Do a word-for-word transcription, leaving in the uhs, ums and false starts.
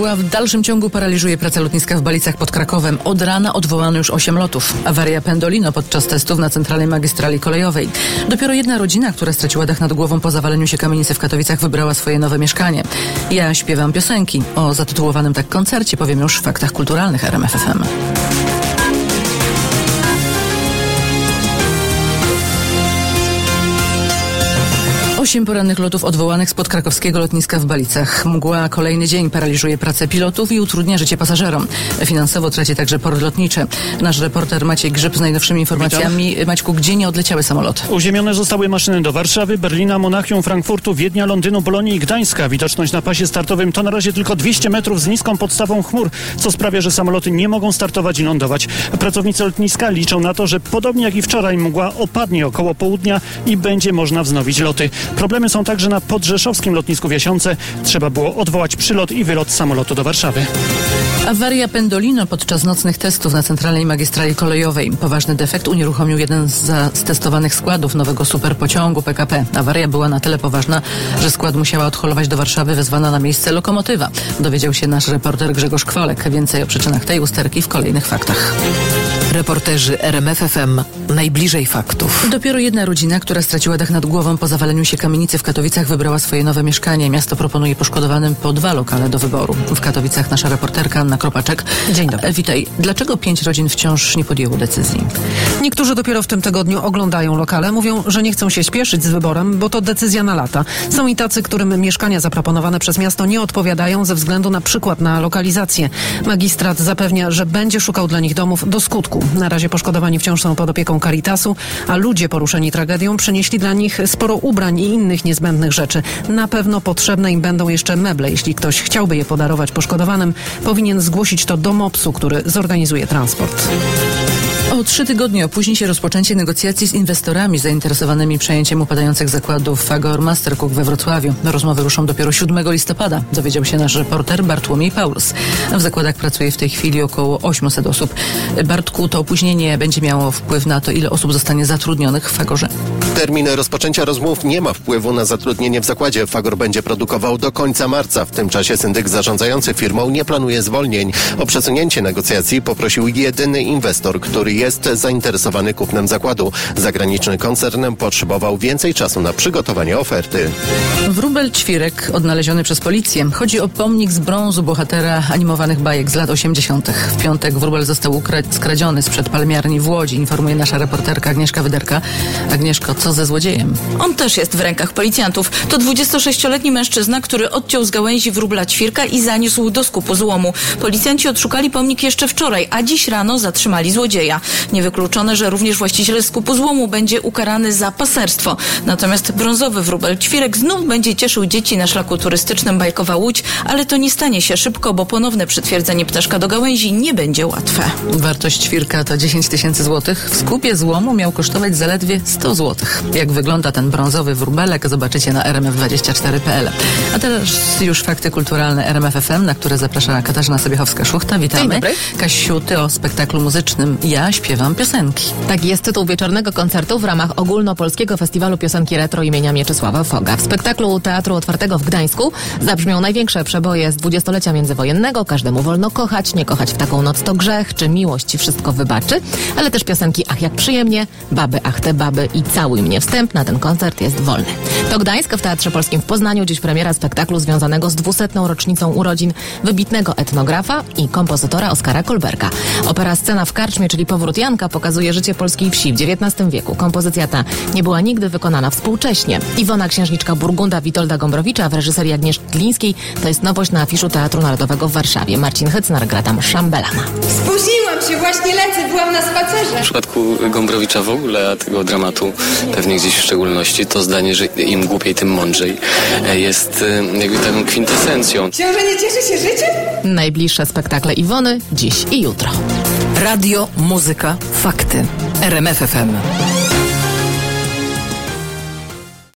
mgła w dalszym ciągu paraliżuje pracę lotniska w Balicach pod Krakowem. Od rana odwołano już osiem lotów. Awaria Pendolino podczas testów na centralnej magistrali kolejowej. Dopiero jedna rodzina, która straciła dach nad głową po zawaleniu się kamienicy w Katowicach, wybrała swoje nowe mieszkanie. Ja śpiewam piosenki. O zatytułowanym tak koncercie powiem już w faktach kulturalnych R M F F M. Osiem porannych lotów odwołanych spod krakowskiego lotniska w Balicach. Mgła kolejny dzień paraliżuje pracę pilotów i utrudnia życie pasażerom. Finansowo traci także port lotniczy. Nasz reporter Maciej Grzyb z najnowszymi informacjami. Witam. Maćku, gdzie nie odleciały samoloty? Uziemione zostały maszyny do Warszawy, Berlina, Monachium, Frankfurtu, Wiednia, Londynu, Bolonii i Gdańska. Widoczność na pasie startowym to na razie tylko dwieście metrów z niską podstawą chmur, co sprawia, że samoloty nie mogą startować i lądować. Pracownicy lotniska liczą na to, że podobnie jak i wczoraj mgła opadnie około południa i będzie można wznowić loty. Problemy są także na podrzeszowskim lotnisku w Jasionce. Trzeba było odwołać przylot i wylot samolotu do Warszawy. Awaria Pendolino podczas nocnych testów na centralnej magistrali kolejowej. Poważny defekt unieruchomił jeden z testowanych składów nowego superpociągu P K P. Awaria była na tyle poważna, że skład musiała odholować do Warszawy, wezwana na miejsce lokomotywa. Dowiedział się nasz reporter Grzegorz Kwolek. Więcej o przyczynach tej usterki w kolejnych faktach. Reporterzy R M F F M najbliżej faktów. Dopiero jedna rodzina, która straciła dach nad głową po zawaleniu się kamienicy w Katowicach, wybrała swoje nowe mieszkanie. Miasto proponuje poszkodowanym po dwa lokale do wyboru. W Katowicach nasza reporterka Anna Kropaczek. Dzień dobry. E, witaj. Dlaczego pięć rodzin wciąż nie podjęło decyzji? Niektórzy dopiero w tym tygodniu oglądają lokale. Mówią, że nie chcą się śpieszyć z wyborem, bo to decyzja na lata. Są i tacy, którym mieszkania zaproponowane przez miasto nie odpowiadają ze względu na przykład na lokalizację. Magistrat zapewnia, że będzie szukał dla nich domów do skutku. Na razie poszkodowani wciąż są pod opieką Caritasu, a ludzie poruszeni tragedią przynieśli dla nich sporo ubrań i innych niezbędnych rzeczy. Na pewno potrzebne im będą jeszcze meble. Jeśli ktoś chciałby je podarować poszkodowanym, powinien zgłosić to do mopsu, który zorganizuje transport. O trzy tygodnie opóźni się rozpoczęcie negocjacji z inwestorami zainteresowanymi przejęciem upadających zakładów Fagor Mastercook we Wrocławiu. Rozmowy ruszą dopiero siódmego listopada, dowiedział się nasz reporter Bartłomiej Paulus. W zakładach pracuje w tej chwili około osiemset osób. Bartku, to opóźnienie będzie miało wpływ na to, ile osób zostanie zatrudnionych w Fagorze? Termin rozpoczęcia rozmów nie ma wpływu na zatrudnienie w zakładzie. Fagor będzie produkował do końca marca. W tym czasie syndyk zarządzający firmą nie planuje zwolnień. O przesunięcie negocjacji poprosił jedyny inwestor, który jest zainteresowany kupnem zakładu. Zagraniczny koncern potrzebował więcej czasu na przygotowanie oferty. Wróbel Ćwirek odnaleziony przez policję. Chodzi o pomnik z brązu bohatera animowanych bajek z lat osiemdziesiątych. W piątek wróbel został ukra- skradziony sprzed palmiarni w Łodzi, informuje nasza reporterka Agnieszka Wyderka. Agnieszko, co ze złodziejem? On też jest w rękach policjantów. To dwudziestosześcioletni mężczyzna, który odciął z gałęzi wróbla Ćwirka i zaniósł do skupu złomu. Policjanci odszukali pomnik jeszcze wczoraj, a dziś rano zatrzymali złodzieja. Niewykluczone, że również właściciel skupu złomu będzie ukarany za paserstwo. Natomiast brązowy wróbel Ćwirek znów będzie cieszył dzieci na szlaku turystycznym Bajkowa Łódź, ale to nie stanie się szybko, bo ponowne przytwierdzenie ptaszka do gałęzi nie będzie łatwe. Wartość Ćwirka to dziesięć tysięcy złotych. W skupie złomu miał kosztować zaledwie sto złotych. Jak wygląda ten brązowy wróbelek, zobaczycie na r m f dwadzieścia cztery kropka p l. A teraz już fakty kulturalne R M F F M, na które zaprasza Katarzyna Sobiechowska-Szuchta. Witamy. Dzień dobry. Kasiu, ty o spektaklu muzycznym Ja śpiewam piosenki. Tak jest tytuł wieczornego koncertu w ramach Ogólnopolskiego Festiwalu Piosenki Retro imienia Mieczysława Foga. W spektaklu Teatru Otwartego w Gdańsku zabrzmią największe przeboje z dwudziestolecia międzywojennego. Każdemu wolno kochać, nie kochać w taką noc to grzech, czy miłość ci wszystko wybaczy, ale też piosenki Ach jak przyjemnie, Baby, ach te baby i Całuj mnie. Wstęp na ten koncert jest wolny. To Gdańsk, w Teatrze Polskim w Poznaniu. Dziś premiera spektaklu związanego z dwusetną rocznicą urodzin wybitnego etnografa i kompozytora Oskara Kolberga. Opera Scena w karczmie, czyli Powrót Janka, pokazuje życie polskiej wsi w dziewiętnastym wieku. Kompozycja ta nie była nigdy wykonana współcześnie. Iwona Księżniczka Burgunda Witolda Gombrowicza w reżyserii Agnieszki Glińskiej to jest nowość na afiszu Teatru Narodowego w Warszawie. Marcin Hycnar gra tam szambelana. Spóźniłam się, właśnie lecę, byłam na spacerze. W przypadku Gombrowicza w ogóle, a tego dramatu pewnie gdzieś w szczególności, to zdanie, że im głupiej, tym mądrzej, jest jakby taką kwintesencją. Książę nie cieszy się życiem? Najbliższe spektakle Iwony dziś i jutro. Radio, muzyka, fakty. R M F F M.